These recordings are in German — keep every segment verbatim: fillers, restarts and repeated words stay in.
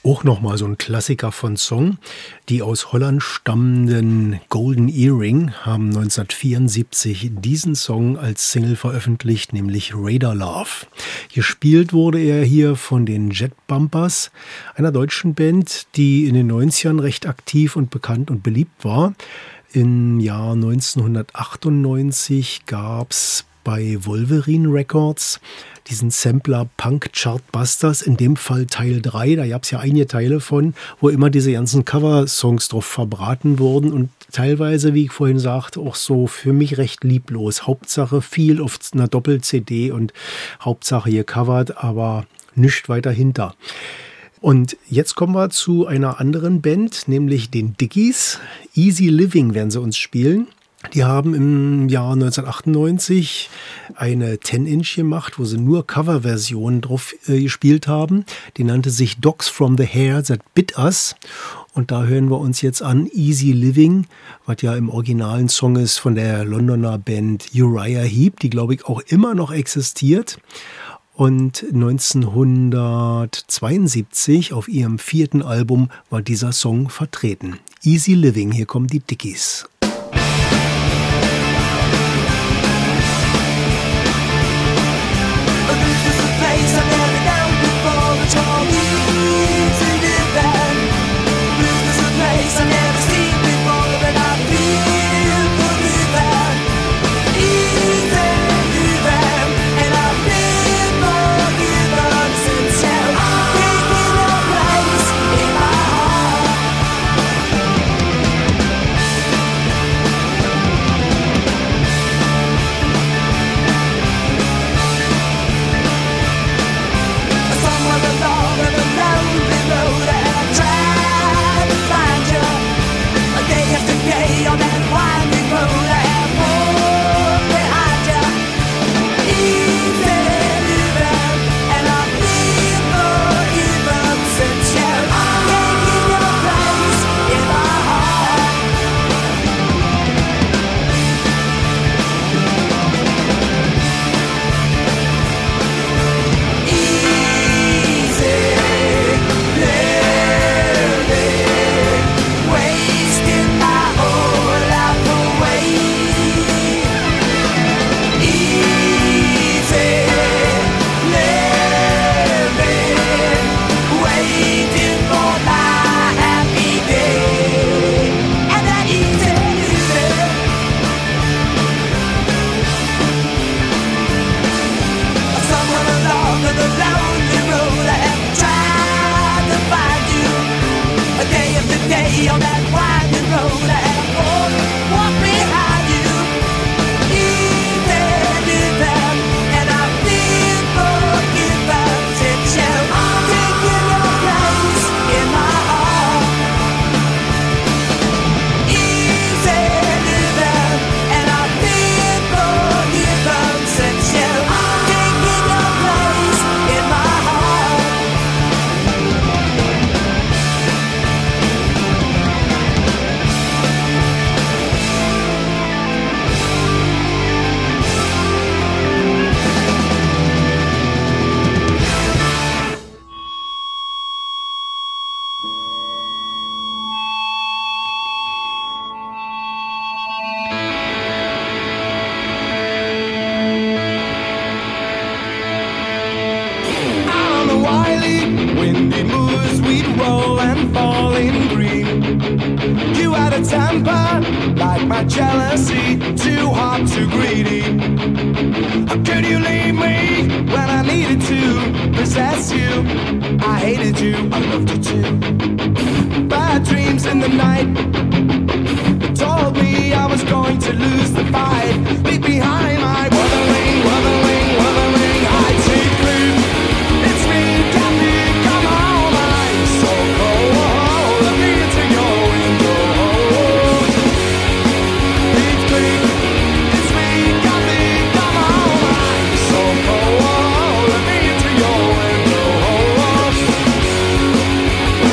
Auch nochmal so ein Klassiker von Song. Die aus Holland stammenden Golden Earring haben neunzehnhundertvierundsiebzig diesen Song als Single veröffentlicht, nämlich Radar Love. Gespielt wurde er hier von den Jet Bumpers, einer deutschen Band, die in den neunzigern recht aktiv und bekannt und beliebt war. Im Jahr neunzehnhundertachtundneunzig gab es bei Wolverine Records diesen Sampler Punk Chartbusters, in dem Fall Teil drei, da gab es ja einige Teile von, wo immer diese ganzen Cover-Songs drauf verbraten wurden und teilweise, wie ich vorhin sagte, auch so für mich recht lieblos. Hauptsache viel auf einer Doppel-C D und Hauptsache gecovert, aber nichts weiter hinter. Und jetzt kommen wir zu einer anderen Band, nämlich den Dickies. Easy Living werden sie uns spielen. Die haben im Jahr neunzehnhundertachtundneunzig eine zehn Inch gemacht, wo sie nur Coverversionen drauf äh, gespielt haben. Die nannte sich Dogs from the Hair That Bit Us. Und da hören wir uns jetzt an Easy Living, was ja im originalen Song ist von der Londoner Band Uriah Heep, die glaube ich auch immer noch existiert. Und neunzehnhundertzweiundsiebzig auf ihrem vierten Album war dieser Song vertreten. Easy Living, hier kommen die Dickies.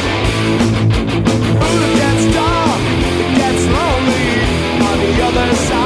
Other side.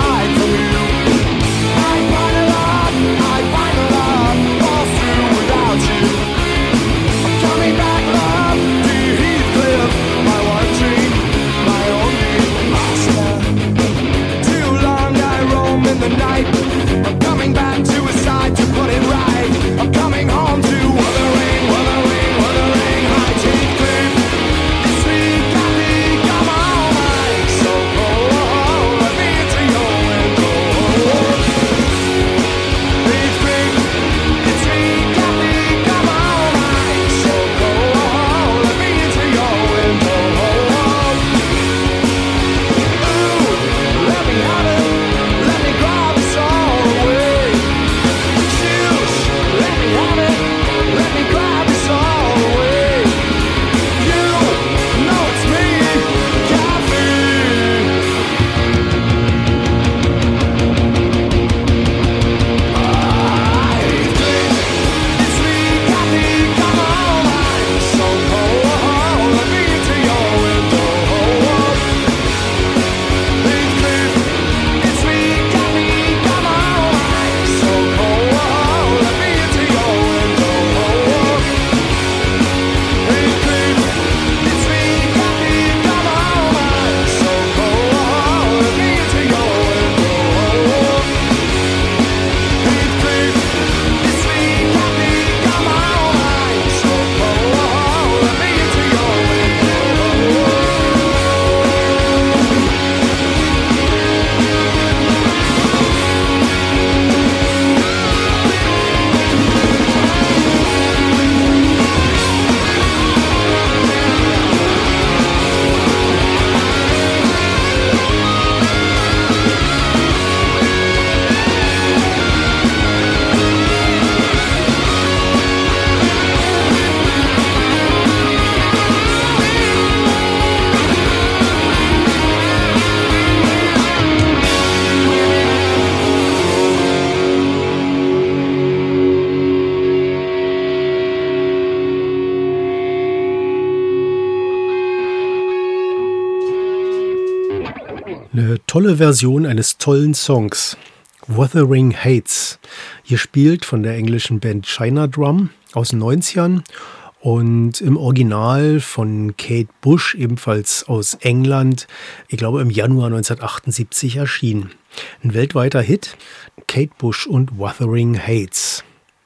tolle Version eines tollen Songs. Wuthering Heights, gespielt von der englischen Band China Drum aus den neunzigern und im Original von Kate Bush, ebenfalls aus England, ich glaube im Januar neunzehnhundertachtundsiebzig erschienen. Ein weltweiter Hit, Kate Bush und Wuthering Heights.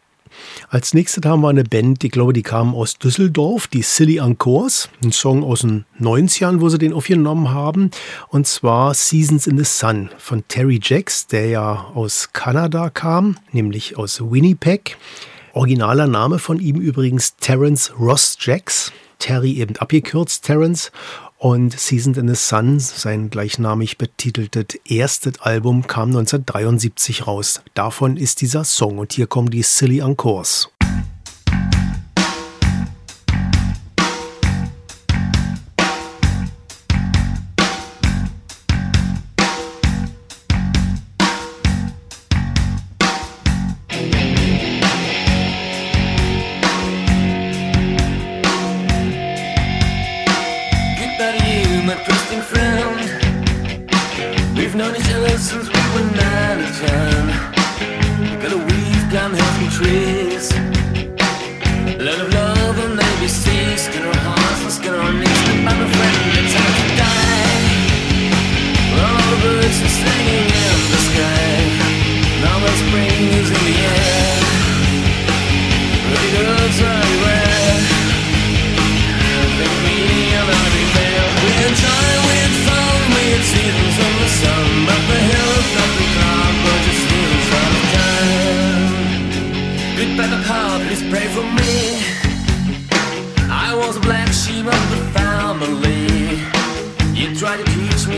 Als nächstes haben wir eine Band, ich glaube, die kam aus Düsseldorf, die Silly Encores, ein Song aus den neunzigern, wo sie den aufgenommen haben, und zwar Seasons in the Sun von Terry Jacks, der ja aus Kanada kam, nämlich aus Winnipeg. Originaler Name von ihm übrigens Terence Ross Jacks, Terry eben abgekürzt Terence, und Seasons in the Sun, sein gleichnamig betiteltes erstes Album, kam neunzehnhundertdreiundsiebzig raus. Davon ist dieser Song und hier kommen die Silly Encores.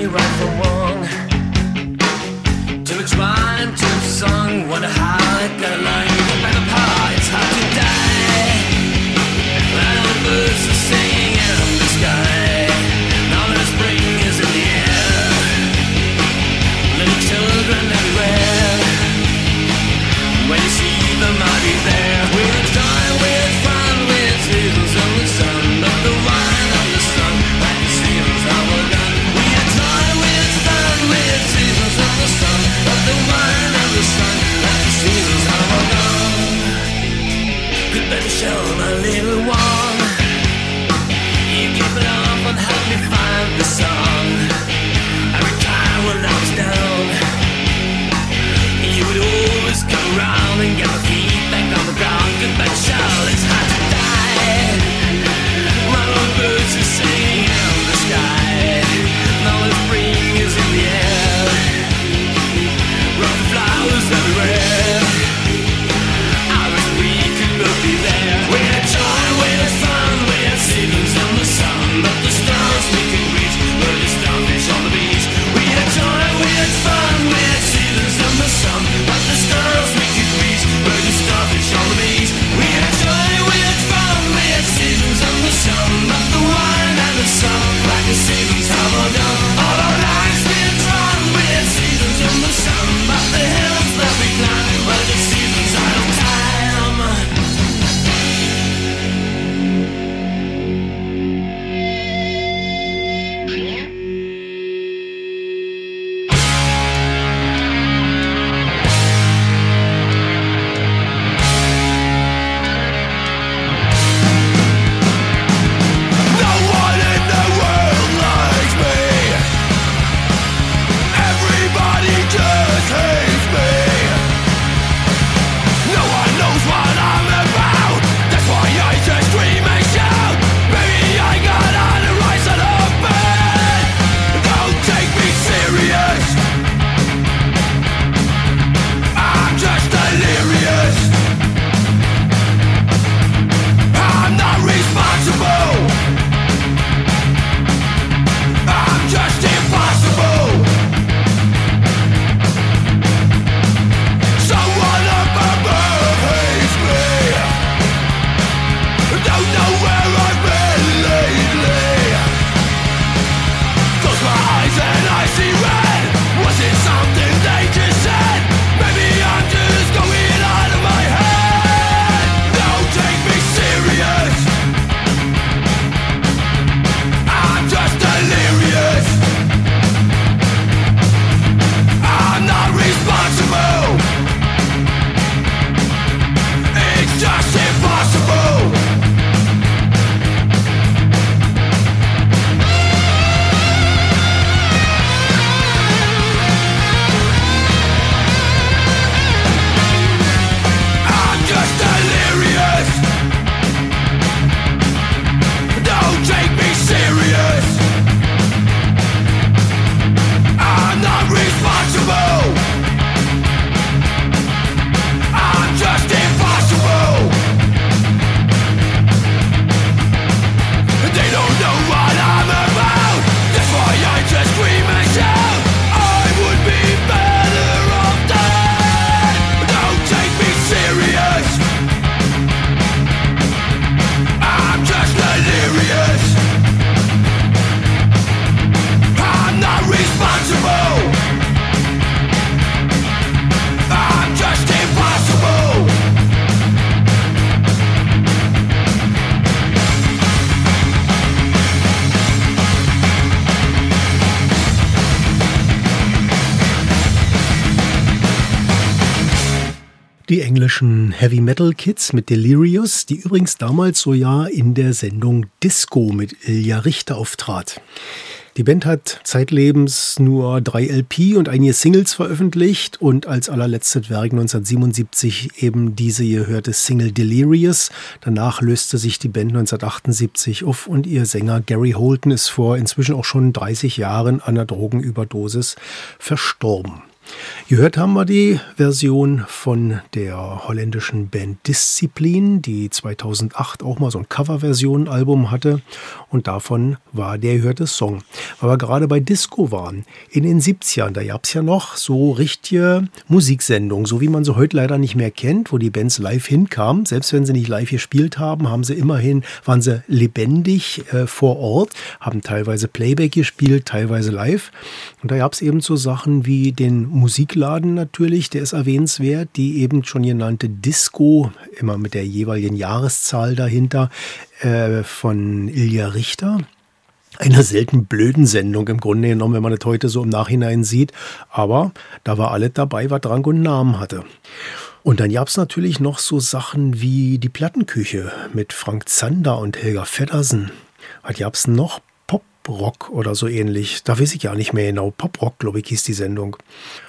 Wonder how it got Die englischen Heavy Metal Kids mit Delirious, die übrigens damals so ja in der Sendung Disco mit Ilja Richter auftrat. Die Band hat zeitlebens nur drei L P und einige Singles veröffentlicht und als allerletztes Werk neunzehnhundertsiebenundsiebzig eben diese gehörte Single Delirious. Danach löste sich die Band neunzehnhundertachtundsiebzig auf und ihr Sänger Gary Holton ist vor inzwischen auch schon dreißig Jahren an einer Drogenüberdosis verstorben. Gehört haben wir die Version von der holländischen Band Discipline, die zweitausendacht auch mal so ein Coverversion-Album hatte und davon war der gehörte Song. Weil wir gerade bei Disco waren, in den siebzigern, da gab es ja noch so richtige Musiksendungen, so wie man sie heute leider nicht mehr kennt, wo die Bands live hinkamen. Selbst wenn sie nicht live gespielt haben, haben sie immerhin, waren sie lebendig äh, vor Ort, haben teilweise Playback gespielt, teilweise live. Und da gab es eben so Sachen wie den Musikladen natürlich, der ist erwähnenswert, die eben schon genannte Disco, immer mit der jeweiligen Jahreszahl dahinter, äh, von Ilja Richter. Eine selten blöden Sendung im Grunde genommen, wenn man das heute so im Nachhinein sieht. Aber da war alles dabei, was Rang und Namen hatte. Und dann gab es natürlich noch so Sachen wie die Plattenküche mit Frank Zander und Helga Feddersen. Was gab es noch? Pop-Rock oder so ähnlich. Da weiß ich ja nicht mehr genau. Pop-Rock, glaube ich, hieß die Sendung.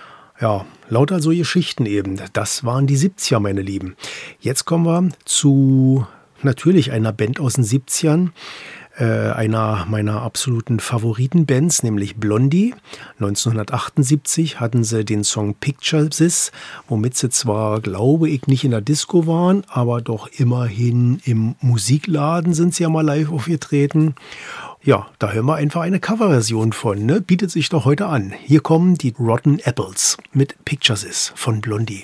Ja, lauter so Geschichten eben. Das waren die siebziger, meine Lieben. Jetzt kommen wir zu natürlich einer Band aus den siebzigern. Äh, einer meiner absoluten Favoritenbands, nämlich Blondie. neunzehnhundertachtundsiebzig hatten sie den Song Picture This, womit sie zwar, glaube ich, nicht in der Disco waren, aber doch immerhin im Musikladen sind sie ja mal live aufgetreten. Ja, da hören wir einfach eine Coverversion von, ne? Bietet sich doch heute an. Hier kommen die Rotten Apples mit Picture This von Blondie.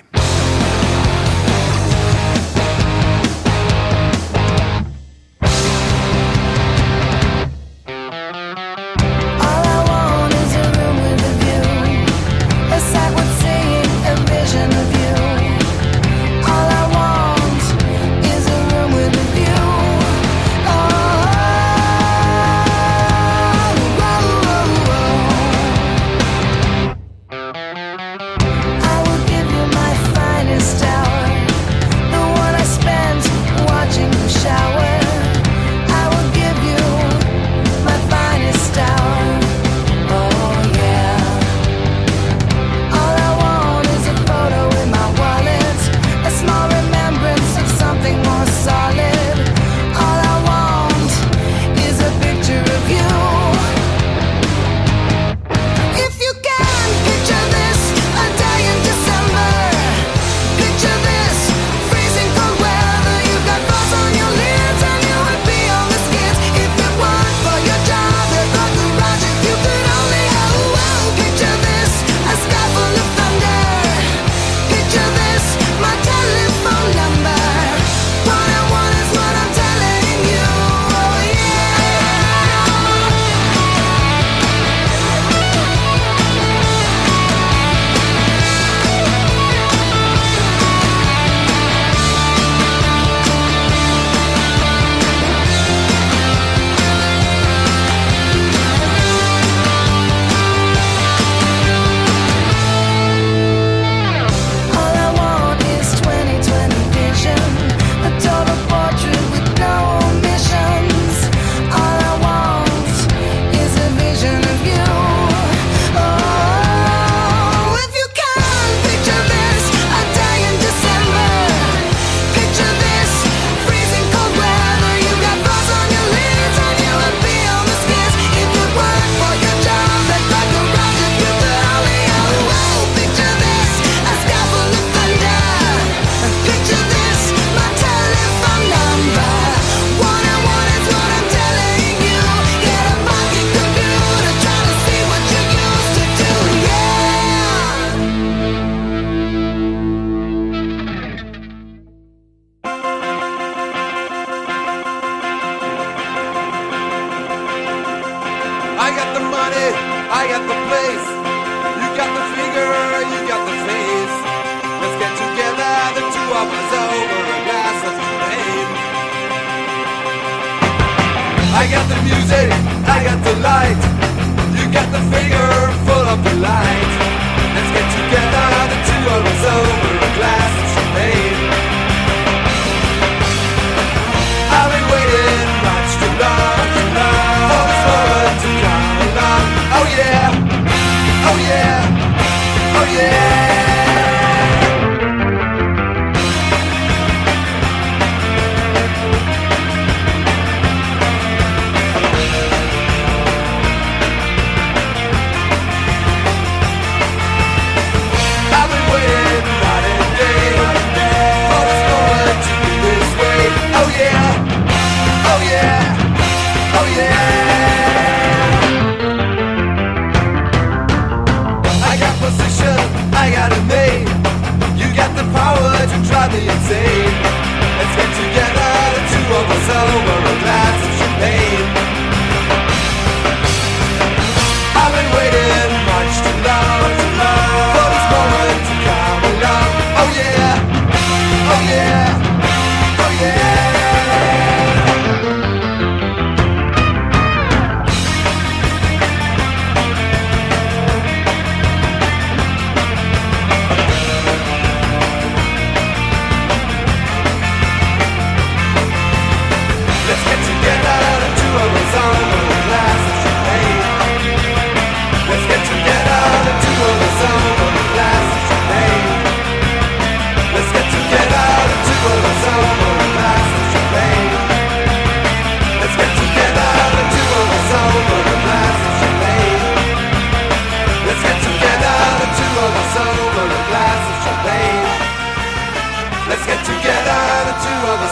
Let's get together, the two of us over a glass of champagne.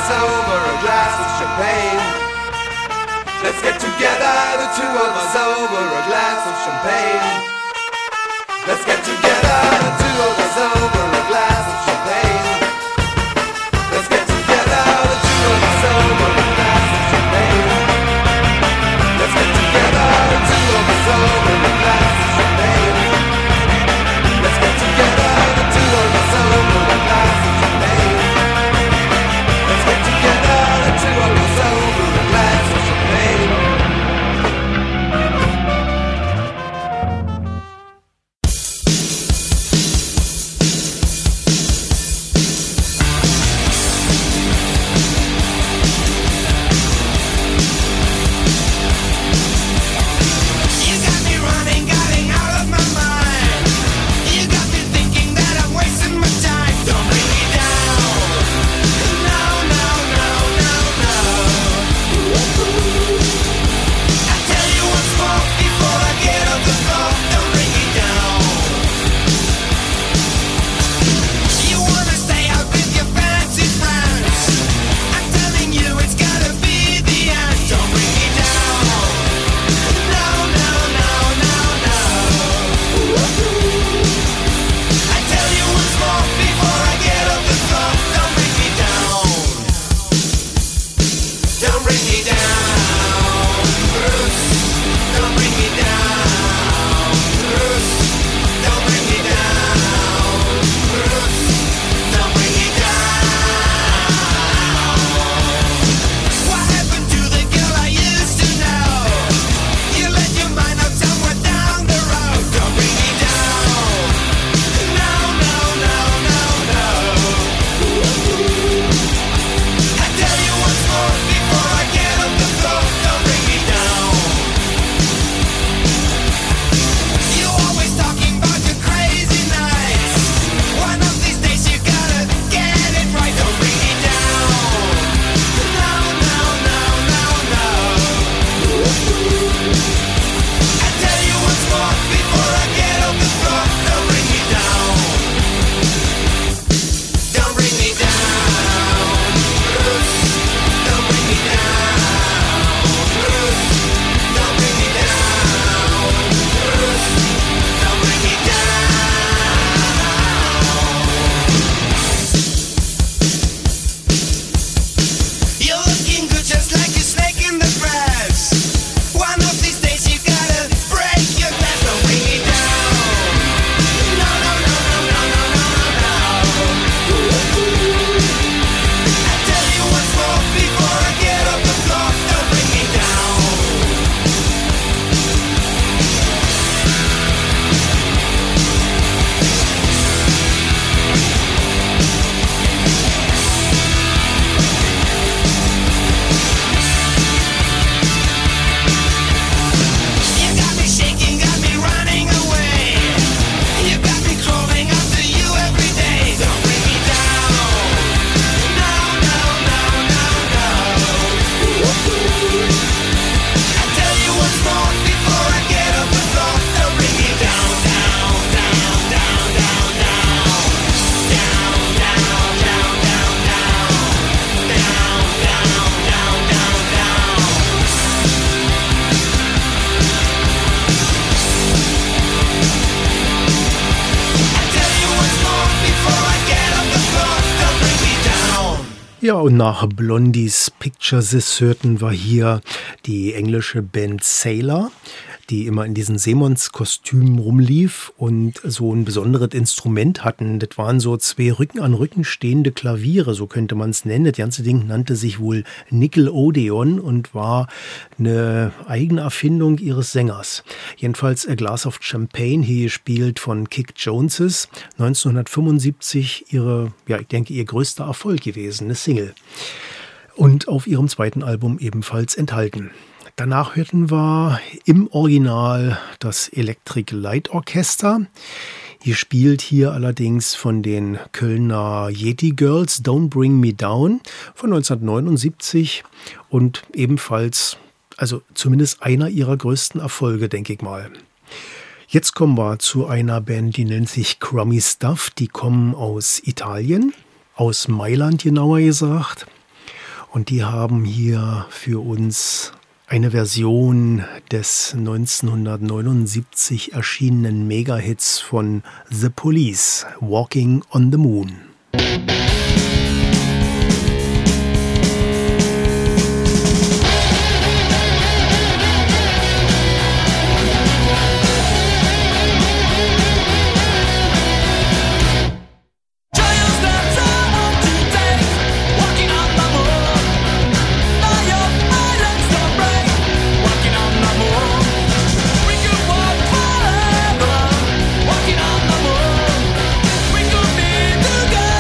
us over a glass of champagne. Let's get together, the two of us over a glass of champagne. Let's get together, the two of us over a glass of champagne. Let's get together, the two of us over a glass of champagne. Let's get together, the two of us over a glass of champagne. Let's get together, the two of us over a glass of champagne. Let's get together, the two of us over a glass of champagne. Ja, und nach Blondies Pictures hörten wir hier die englische Band Sailor, die immer in diesen Seemannskostümen rumlief und so ein besonderes Instrument hatten. Das waren so zwei Rücken an Rücken stehende Klaviere, so könnte man es nennen. Das ganze Ding nannte sich wohl Nickelodeon und war eine eigene Erfindung ihres Sängers. Jedenfalls A Glass of Champagne, hier gespielt von Kick Joneses, neunzehnhundertfünfundsiebzig ihre, ja, ich denke, ihr größter Erfolg gewesen, eine Single. Und auf ihrem zweiten Album ebenfalls enthalten. Danach hörten wir im Original das Electric Light Orchestra. Ihr spielt hier allerdings von den Kölner Yeti Girls Don't Bring Me Down von neunzehnhundertneunundsiebzig und ebenfalls, also zumindest einer ihrer größten Erfolge, denke ich mal. Jetzt kommen wir zu einer Band, die nennt sich Crummy Stuff. Die kommen aus Italien, aus Mailand genauer gesagt. Und die haben hier für uns eine Version des neunzehnhundertneunundsiebzig erschienenen Megahits von The Police, Walking on the Moon. Together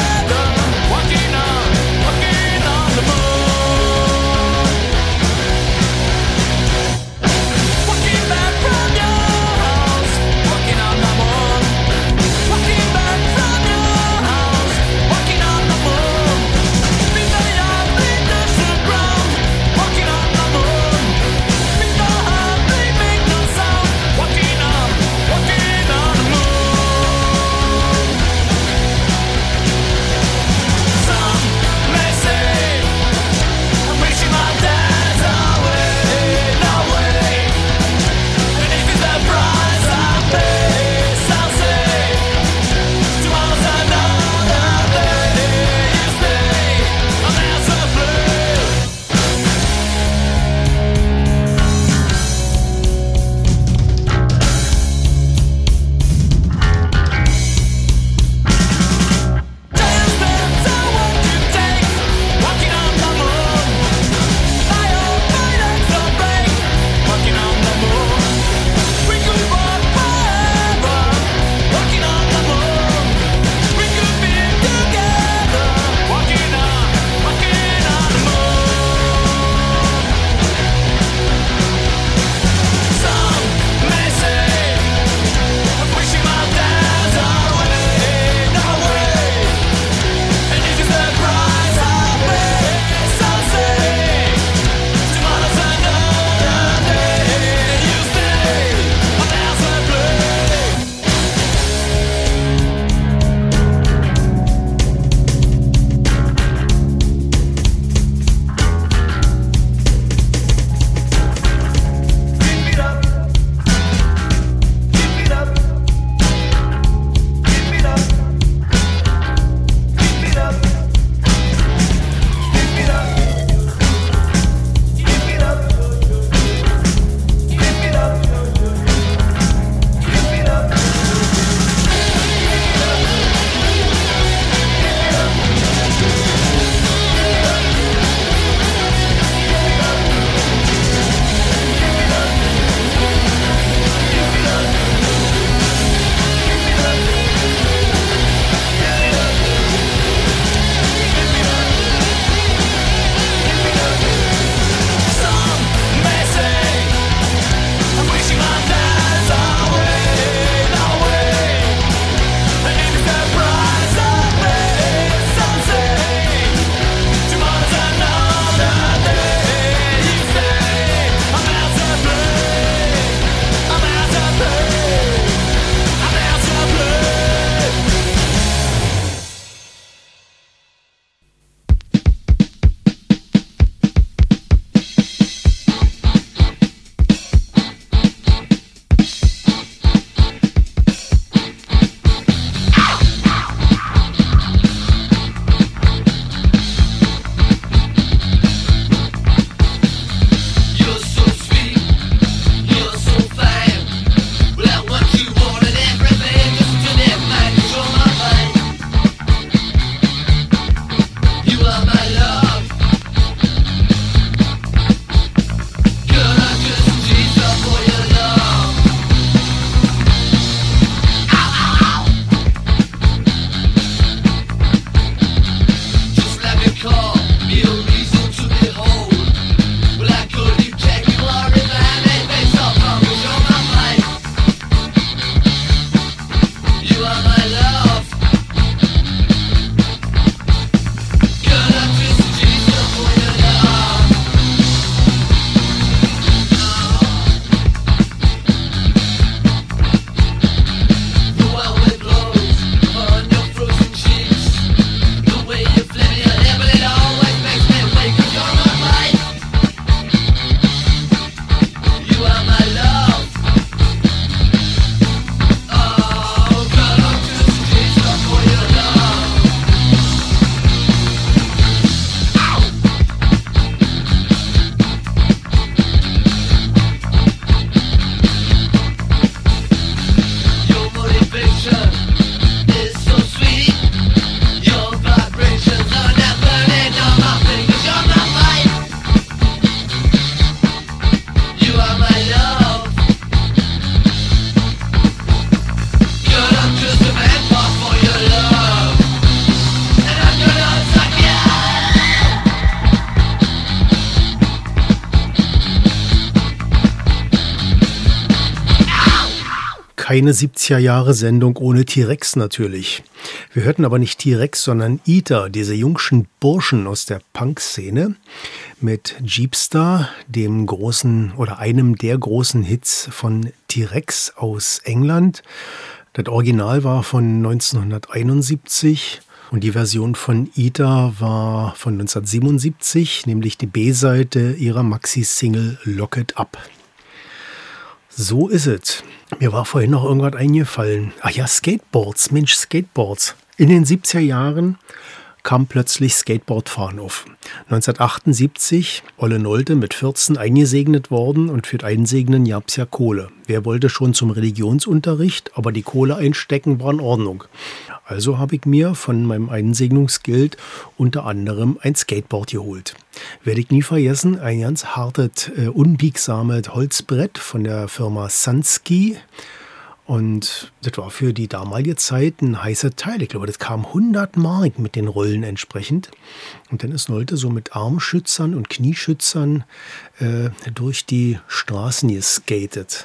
keine siebziger-Jahre-Sendung ohne T-Rex natürlich. Wir hörten aber nicht T-Rex, sondern Eater, diese jungschen Burschen aus der Punk-Szene mit Jeepstar, dem großen oder einem der großen Hits von T-Rex aus England. Das Original war von neunzehnhunderteinundsiebzig und die Version von Eater war von neunzehnhundertsiebenundsiebzig, nämlich die B-Seite ihrer Maxi-Single Lock It Up. So ist es. Mir war vorhin noch irgendwas eingefallen. Ach ja, Skateboards. Mensch, Skateboards. In den siebziger Jahren kam plötzlich Skateboardfahren auf. neunzehnhundertachtundsiebzig, Olle Nolte mit vierzehn eingesegnet worden und für das Einsegnen gab's ja Kohle. Wer wollte schon zum Religionsunterricht, aber die Kohle einstecken war in Ordnung. Also habe ich mir von meinem Einsegnungsgeld unter anderem ein Skateboard geholt. Werde ich nie vergessen, ein ganz hartes, äh, unbiegsames Holzbrett von der Firma Sunski. Und das war für die damalige Zeit ein heißer Teil. Ich glaube, das kam hundert Mark mit den Rollen entsprechend. Und dann ist Nolte so mit Armschützern und Knieschützern äh, durch die Straßen geskatet.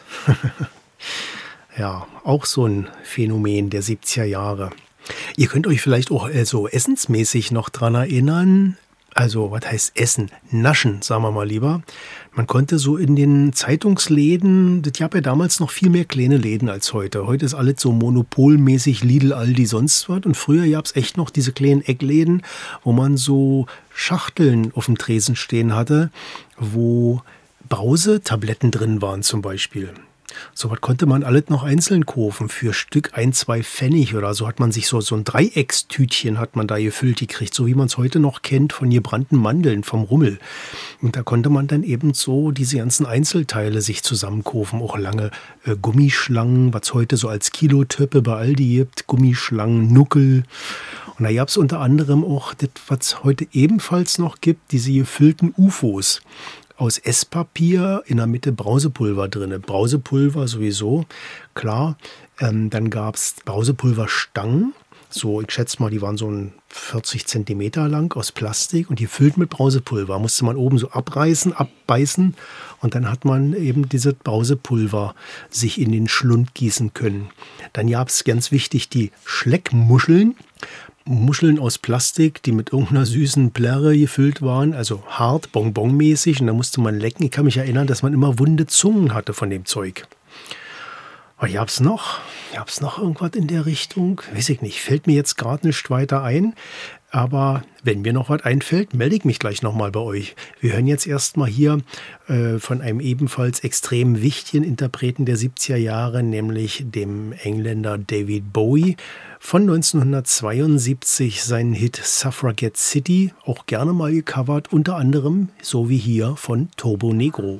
Ja, auch so ein Phänomen der siebziger Jahre. Ihr könnt euch vielleicht auch äh, so essensmäßig noch dran erinnern. Also, was heißt Essen? Naschen, sagen wir mal lieber. Man konnte so in den Zeitungsläden, das gab ja damals noch viel mehr kleine Läden als heute. Heute ist alles so monopolmäßig Lidl, Aldi, sonst was. Und früher gab es echt noch diese kleinen Eckläden, wo man so Schachteln auf dem Tresen stehen hatte, wo Brausetabletten drin waren zum Beispiel. So was konnte man alles noch einzeln kaufen für Stück ein, zwei Pfennig oder so. Hat man sich so, so ein Dreieckstütchen hat man da gefüllt gekriegt, so wie man es heute noch kennt von gebrannten Mandeln vom Rummel. Und da konnte man dann eben so diese ganzen Einzelteile sich zusammenkaufen. Auch lange äh, Gummischlangen, was heute so als Kilotöppe bei Aldi gibt, Gummischlangen, Nuckel. Und da gab es unter anderem auch das, was es heute ebenfalls noch gibt, diese gefüllten U F Os. Aus Esspapier, in der Mitte Brausepulver drin. Brausepulver sowieso, klar. Ähm, dann gab es Brausepulverstangen. So, ich schätze mal, die waren so ein vierzig Zentimeter lang aus Plastik und die füllt mit Brausepulver. Musste man oben so abreißen, abbeißen und dann hat man eben dieses Brausepulver sich in den Schlund gießen können. Dann gab es ganz wichtig die Schleckmuscheln. Muscheln aus Plastik, die mit irgendeiner süßen Plärre gefüllt waren, also hart, bonbonmäßig, und da musste man lecken. Ich kann mich erinnern, dass man immer wunde Zungen hatte von dem Zeug. Aber gab's noch? Gab's noch irgendwas in der Richtung? Weiß ich nicht, fällt mir jetzt gerade nicht weiter ein. Aber wenn mir noch was einfällt, melde ich mich gleich nochmal bei euch. Wir hören jetzt erstmal hier äh, von einem ebenfalls extrem wichtigen Interpreten der siebziger Jahre, nämlich dem Engländer David Bowie. Von neunzehnhundertzweiundsiebzig seinen Hit Suffragette City, auch gerne mal gecovert, unter anderem, so wie hier, von Turbo Negro.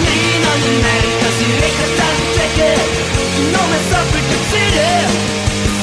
City,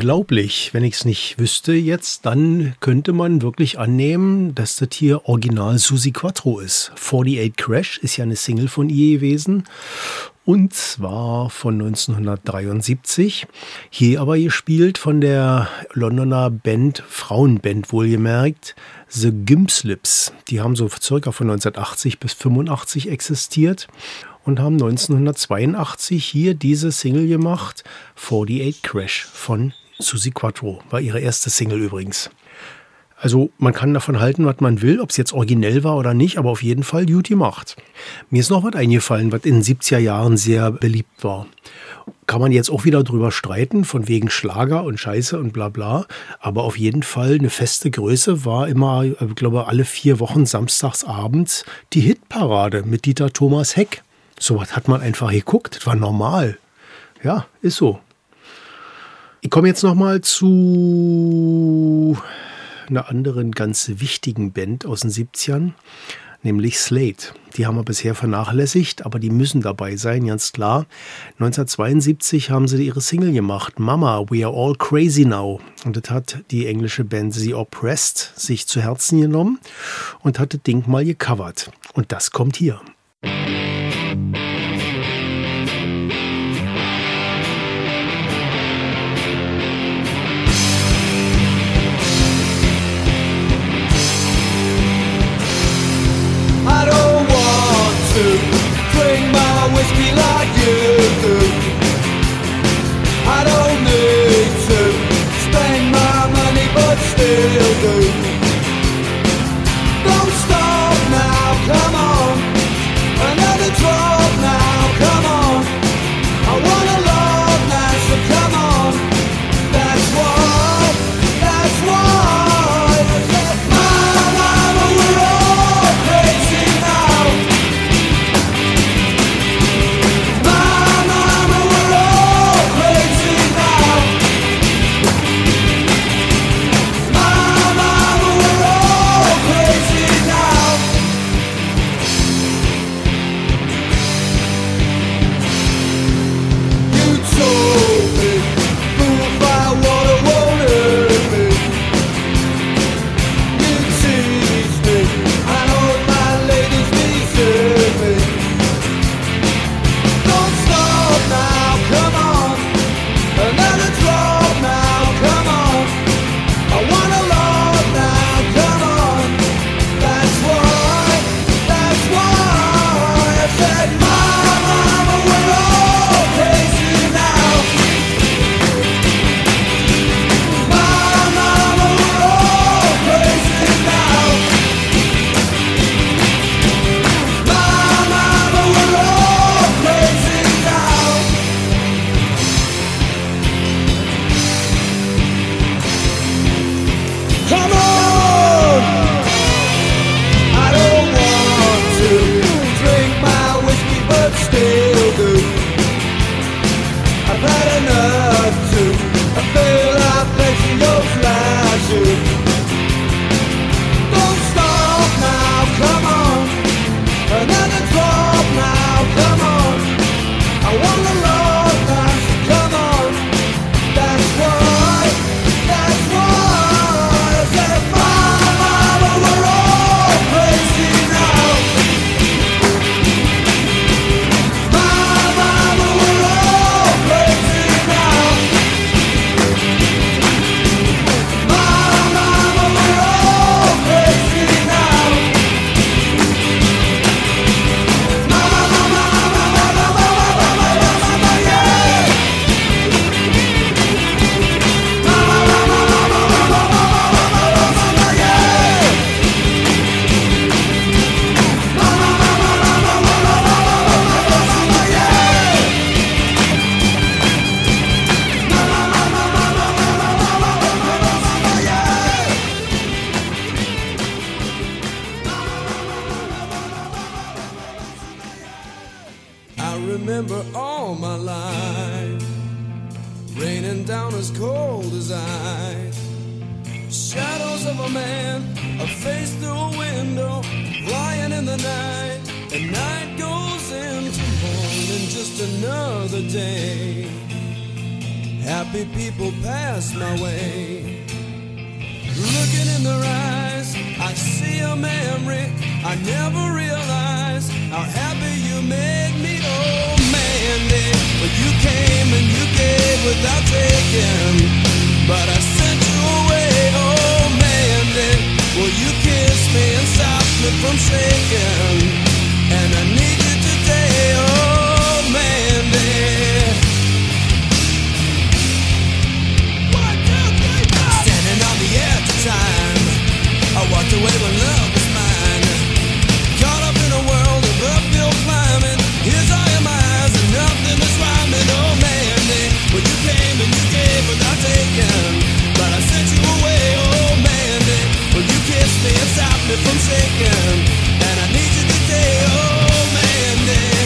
unglaublich. Wenn ich es nicht wüsste jetzt, dann könnte man wirklich annehmen, dass das hier original Suzi Quatro ist. achtundvierzig Crash ist ja eine Single von ihr gewesen. Und zwar von neunzehnhundertdreiundsiebzig. Hier aber gespielt von der Londoner Band, Frauenband wohlgemerkt, The Gimpslips. Die haben so circa von neunzehnhundertachtzig bis fünfundachtzig existiert und haben neunzehnhundertzweiundachtzig hier diese Single gemacht. achtundvierzig Crash von Suzi Quatro. War ihre erste Single übrigens. Also man kann davon halten, was man will, ob es jetzt originell war oder nicht, aber auf jeden Fall gut gemacht. Mir ist noch was eingefallen, was in den siebziger Jahren sehr beliebt war. Kann man jetzt auch wieder drüber streiten, von wegen Schlager und Scheiße und bla bla. Aber auf jeden Fall eine feste Größe war immer, ich glaube, alle vier Wochen samstags abends die Hitparade mit Dieter Thomas Heck. So was hat man einfach geguckt, das war normal. Ja, ist so. Ich komme jetzt nochmal zu einer anderen ganz wichtigen Band aus den siebzigern, nämlich Slade. Die haben wir bisher vernachlässigt, aber die müssen dabei sein, ganz klar. neunzehnhundertzweiundsiebzig haben sie ihre Single gemacht, Mama, We Are All Crazy Now. Und das hat die englische Band The Oppressed sich zu Herzen genommen und hat das Ding mal gecovert. Und das kommt hier. Drink my whiskey like you do. I don't need to spend my money but still do. Don't stop now, come on. Another drop now, come on. I wanna love now, so come on. That's why, that's why I said, Mama, we're all crazy now. remember all my life, raining down as cold as ice. Shadows of a man, a face through a window, lying in the night. And night goes into morning, just another day. Happy people pass my way. Looking in their eyes, I see a memory. I never realized how happy you made me. Oh, Mandy, well, you came and you gave without taking, but I sent you away. Oh, Mandy, well, you kissed me and stopped me from shaking, and I need you today. Oh, Mandy. Time. I walked away when love was mine. Caught up in a world of uphill climbing. Here's all your eyes and nothing is rhyming. Oh, Mandy, well, you came and you gave without taking, but I sent you away. Oh, Mandy, well, you kissed me and stopped me from shaking, and I need you today. Oh, Mandy.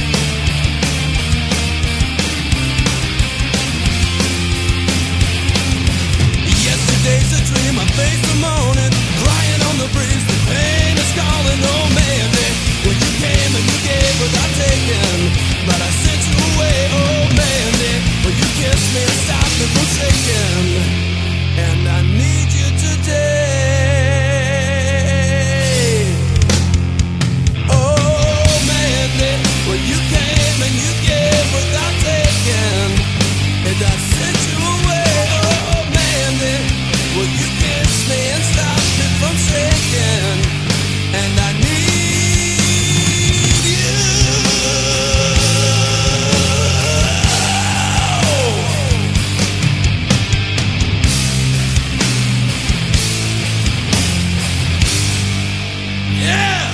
Yesterday's a dream, I face the morning, crying on the breeze, the pain is calling. Oh, Mandy, well, you came and you gave without taking, but I sent you away. Oh, Mandy, well, you kissed me and stopped me from shaking, and I need you today. Oh, Mandy, well, you came and you gave without taking, and I sent you away. Oh, Mandy, well, you kissed me and stopped me from shaking, and I need you. Yeah!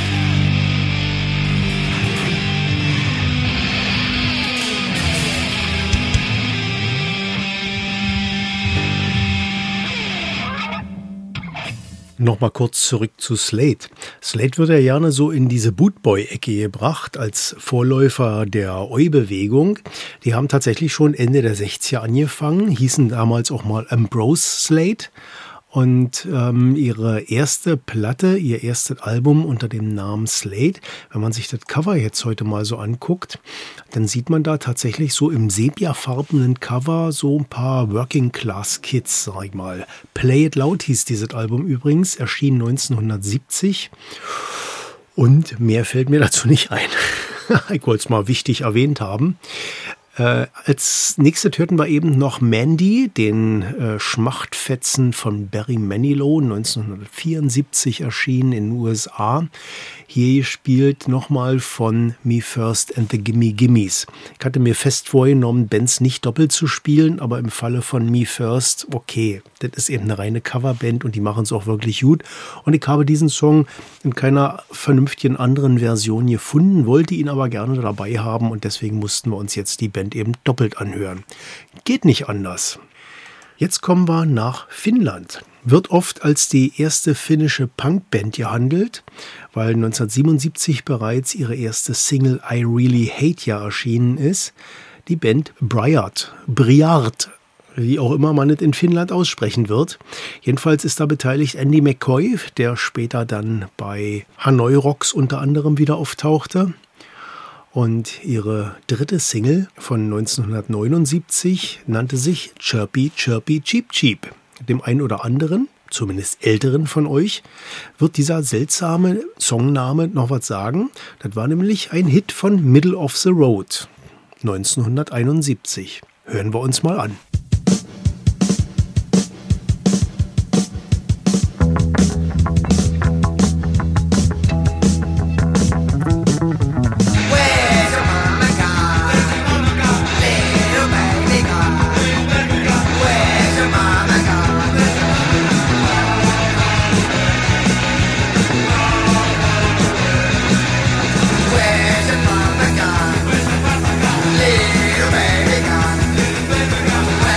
Nochmal kurz zurück zu Slade. Slade wird ja gerne so in diese Bootboy-Ecke gebracht, als Vorläufer der Oi-Bewegung. Die haben tatsächlich schon Ende der sechziger angefangen, hießen damals auch mal Ambrose Slade. Und ähm, ihre erste Platte, ihr erstes Album unter dem Namen Slade, wenn man sich das Cover jetzt heute mal so anguckt, dann sieht man da tatsächlich so im sepiafarbenen Cover so ein paar Working-Class-Kids, sag ich mal. Play It Loud hieß dieses Album übrigens, erschien neunzehnhundertsiebzig. Und mehr fällt mir dazu nicht ein. Ich wollte es mal wichtig erwähnt haben. Äh, als nächstes hörten wir eben noch Mandy, den äh, Schmachtfetzen von Barry Manilow, neunzehnhundertvierundsiebzig erschienen in den U S A. Hier gespielt nochmal von Me First and the Gimme Gimmes. Ich hatte mir fest vorgenommen, Bands nicht doppelt zu spielen, aber im Falle von Me First, okay, das ist eben eine reine Coverband und die machen es auch wirklich gut. Und ich habe diesen Song in keiner vernünftigen anderen Version gefunden, wollte ihn aber gerne dabei haben und deswegen mussten wir uns jetzt die Band eben doppelt anhören. Geht nicht anders. Jetzt kommen wir nach Finnland. Wird oft als die erste finnische Punkband gehandelt, weil neunzehnhundertsiebenundsiebzig bereits ihre erste Single I Really Hate Ya erschienen ist. Die Band Briard, Briard, wie auch immer man es in Finnland aussprechen wird. Jedenfalls ist da beteiligt Andy McCoy, der später dann bei Hanoi Rocks unter anderem wieder auftauchte. Und ihre dritte Single von neunzehnhundertneunundsiebzig nannte sich Chirpy Chirpy Cheep Cheep. Dem einen oder anderen, zumindest älteren von euch, wird dieser seltsame Songname noch was sagen. Das war nämlich ein Hit von Middle of the Road neunzehnhunderteinundsiebzig. Hören wir uns mal an. Where's your mama gone? Little baby gone.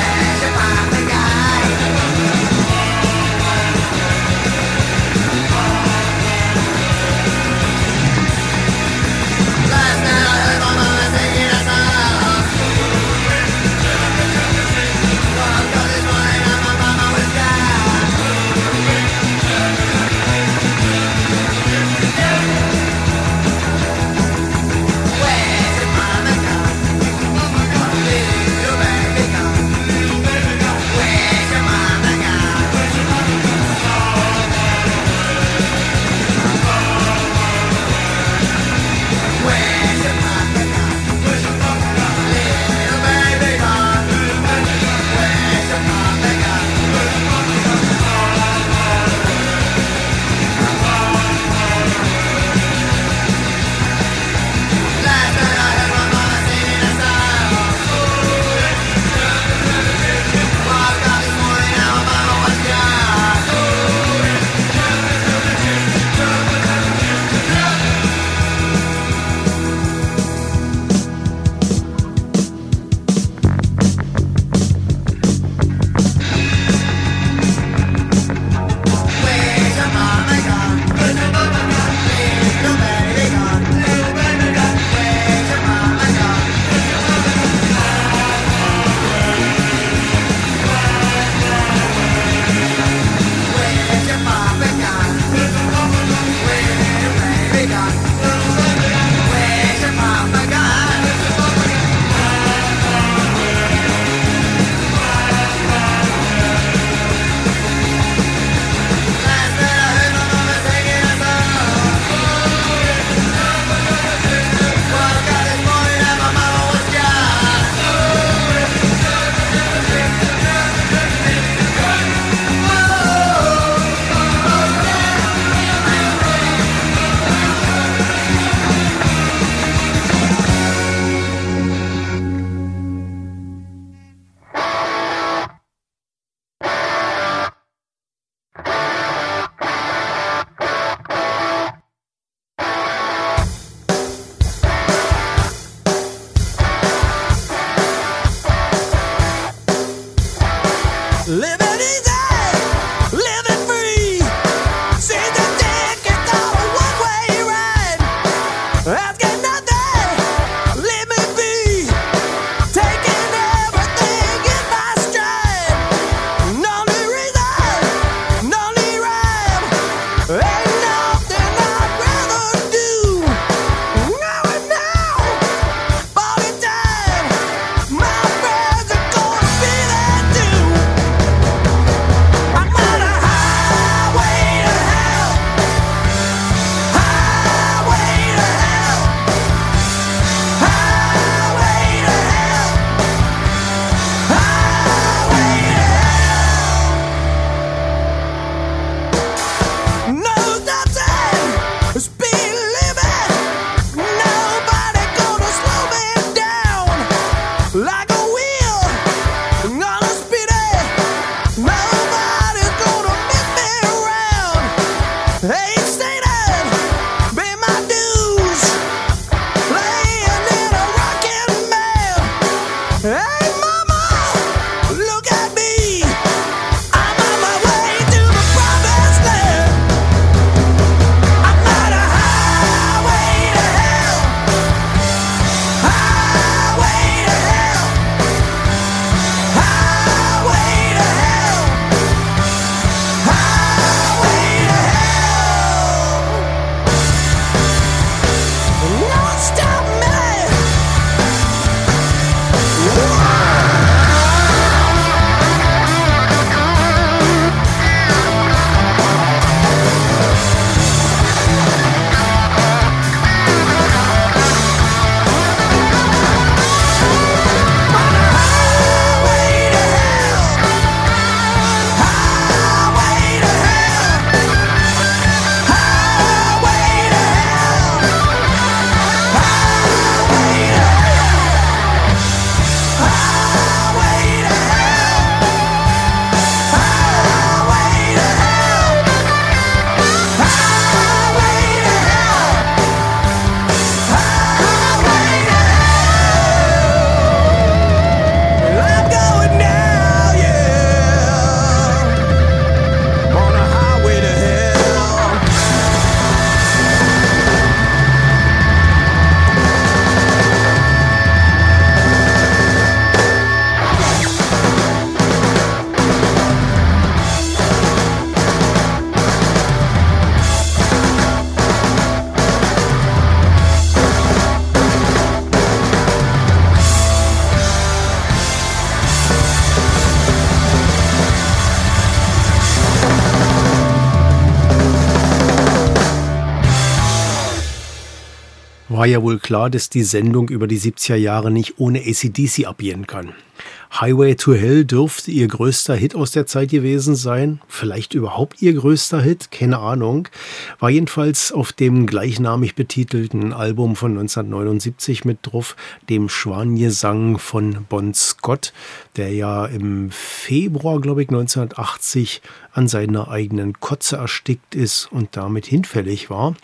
war ja wohl klar, dass die Sendung über die siebziger Jahre nicht ohne A C D C abgehen kann. Highway to Hell dürfte ihr größter Hit aus der Zeit gewesen sein. Vielleicht überhaupt ihr größter Hit, keine Ahnung. War jedenfalls auf dem gleichnamig betitelten Album von neunzehnhundertneunundsiebzig mit drauf, dem Schwanengesang von Bon Scott, der ja im Februar, glaube ich, neunzehnhundertachtzig an seiner eigenen Kotze erstickt ist und damit hinfällig war.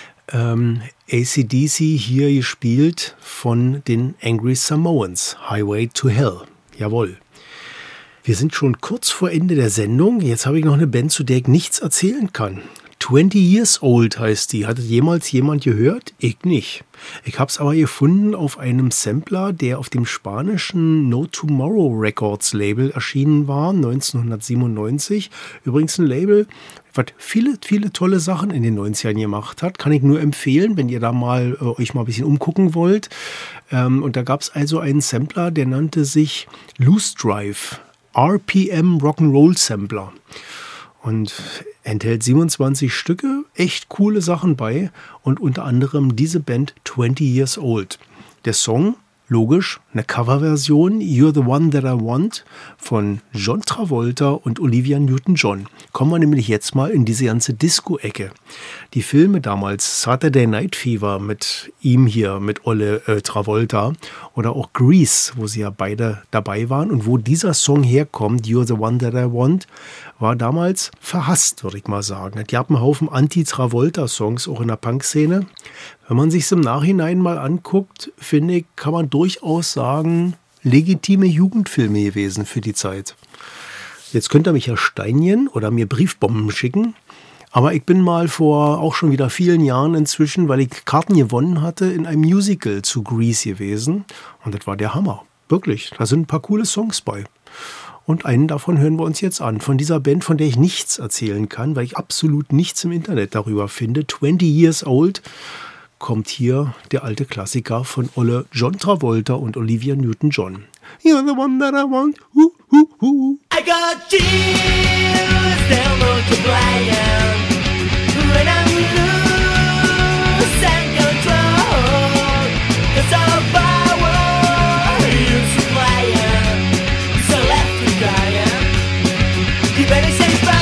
Ähm, A C D C hier gespielt von den Angry Samoans, Highway to Hell. Jawohl. Wir sind schon kurz vor Ende der Sendung. Jetzt habe ich noch eine Band, zu der ich nichts erzählen kann. twenty Years Old heißt die. Hat jemals jemand gehört? Ich nicht. Ich habe es aber gefunden auf einem Sampler, der auf dem spanischen No Tomorrow Records Label erschienen war, neunzehnhundertsiebenundneunzig. Übrigens ein Label, was viele, viele tolle Sachen in den neunzigern gemacht hat. Kann ich nur empfehlen, wenn ihr da mal äh, euch mal ein bisschen umgucken wollt. Ähm, und da gab es also einen Sampler, der nannte sich Loose Drive, R P M Rock'n'Roll Sampler. Und enthält siebenundzwanzig Stücke, echt coole Sachen bei und unter anderem diese Band twenty Years Old. Der Song, logisch, eine Coverversion, You're the One That I Want von John Travolta und Olivia Newton-John. Kommen wir nämlich jetzt mal in diese ganze Disco-Ecke. Die Filme damals, Saturday Night Fever mit ihm hier, mit Olle äh, Travolta oder auch Grease, wo sie ja beide dabei waren und wo dieser Song herkommt, You're the One That I Want, war damals verhasst, würde ich mal sagen. Die haben einen Haufen Anti-Travolta-Songs auch in der Punk-Szene. Wenn man sich es im Nachhinein mal anguckt, finde ich, kann man durchaus sagen, legitime Jugendfilme gewesen für die Zeit. Jetzt könnt ihr mich ja steinchen oder mir Briefbomben schicken. Aber ich bin mal vor auch schon wieder vielen Jahren inzwischen, weil ich Karten gewonnen hatte, in einem Musical zu Grease gewesen. Und das war der Hammer. Wirklich, da sind ein paar coole Songs bei. Und einen davon hören wir uns jetzt an. Von dieser Band, von der ich nichts erzählen kann, weil ich absolut nichts im Internet darüber finde. twenty Years Old kommt hier der alte Klassiker von Olle John Travolta und Olivia Newton-John. You're the one that I want. Hoo, hoo, hoo. I got chills down multiplying when I'm loose and control. 'Cause our power is supplying, so left to dying. You better say stop,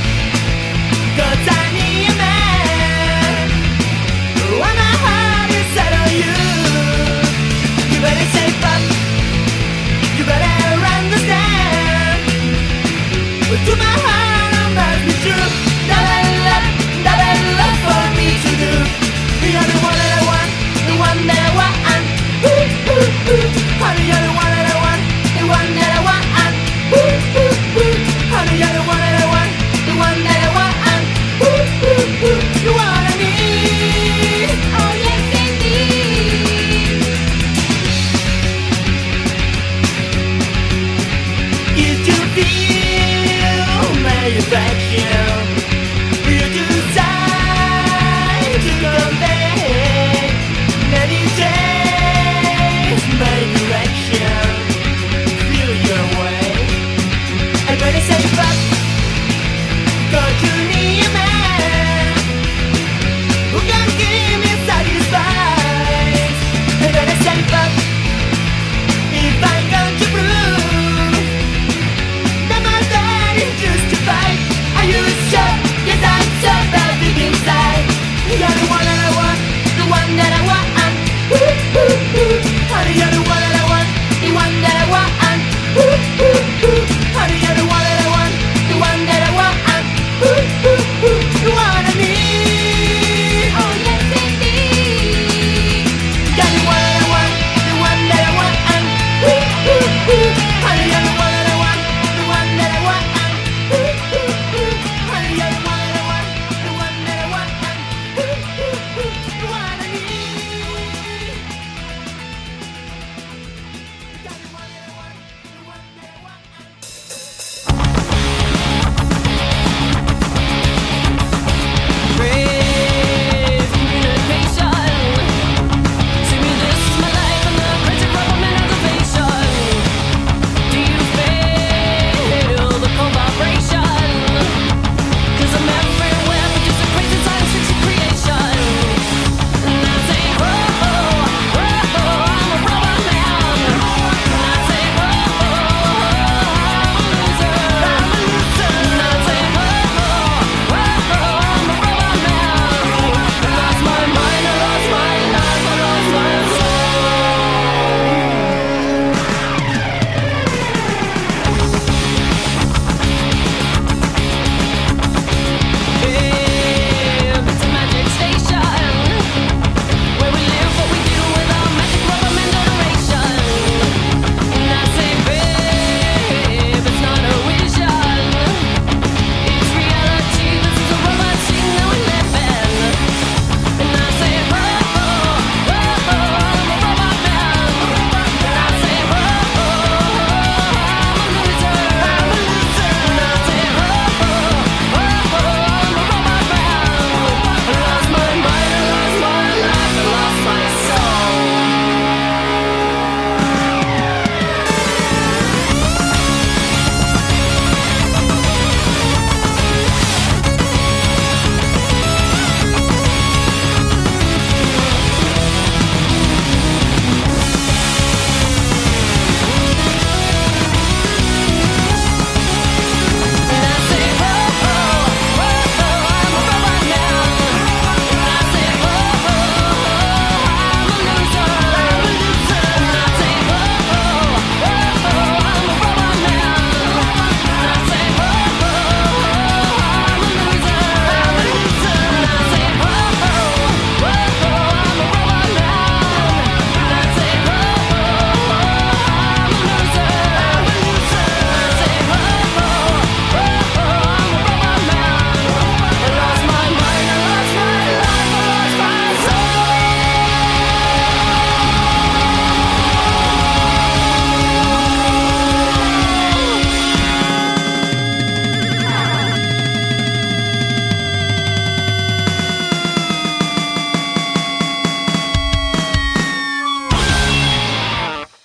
'cause I need a man. When my heart is set on you, you better say stop. You better understand. But to my heart, I must be true. That I love, that I love for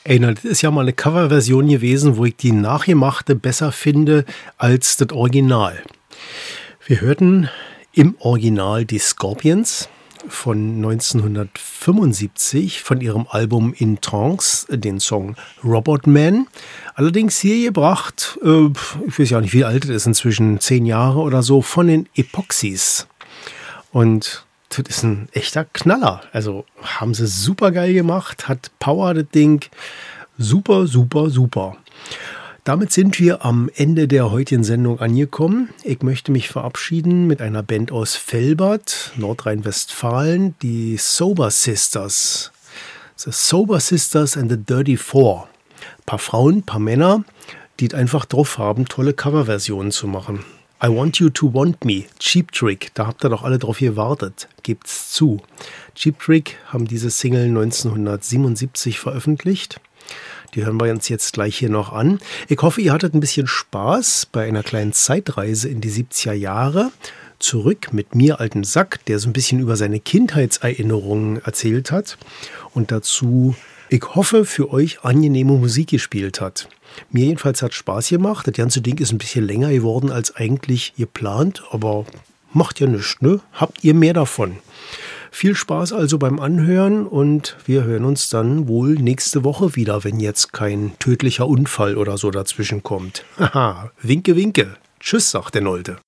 Ey, na, das ist ja mal eine Coverversion gewesen, wo ich die nachgemachte besser finde als das Original. Wir hörten im Original die Scorpions von neunzehnhundertfünfundsiebzig von ihrem Album In Trance, den Song Robot Man. Allerdings hier gebracht, äh, ich weiß ja nicht, wie alt das ist, inzwischen zehn Jahre oder so, von den Epoxys. Und das ist ein echter Knaller. Also haben sie super geil gemacht, hat Power das Ding. Super, super, super. Damit sind wir am Ende der heutigen Sendung angekommen. Ich möchte mich verabschieden mit einer Band aus Velbert, Nordrhein-Westfalen, die Sober Sisters. The Sober Sisters and the Dirty Four. Ein paar Frauen, ein paar Männer, die einfach drauf haben, tolle Coverversionen zu machen. I Want You to Want Me, Cheap Trick, da habt ihr doch alle drauf gewartet, gebt's zu. Cheap Trick haben diese Single neunzehnhundertsiebenundsiebzig veröffentlicht. Die hören wir uns jetzt gleich hier noch an. Ich hoffe, ihr hattet ein bisschen Spaß bei einer kleinen Zeitreise in die siebziger Jahre. Zurück mit mir, alten Sack, der so ein bisschen über seine Kindheitserinnerungen erzählt hat. Und dazu, ich hoffe, für euch angenehme Musik gespielt hat. Mir jedenfalls hat Spaß gemacht. Das ganze Ding ist ein bisschen länger geworden als eigentlich geplant. Aber macht ja nichts, ne? Habt ihr mehr davon. Viel Spaß also beim Anhören und wir hören uns dann wohl nächste Woche wieder, wenn jetzt kein tödlicher Unfall oder so dazwischen kommt. Haha, winke, winke. Tschüss, sagt der Nolte.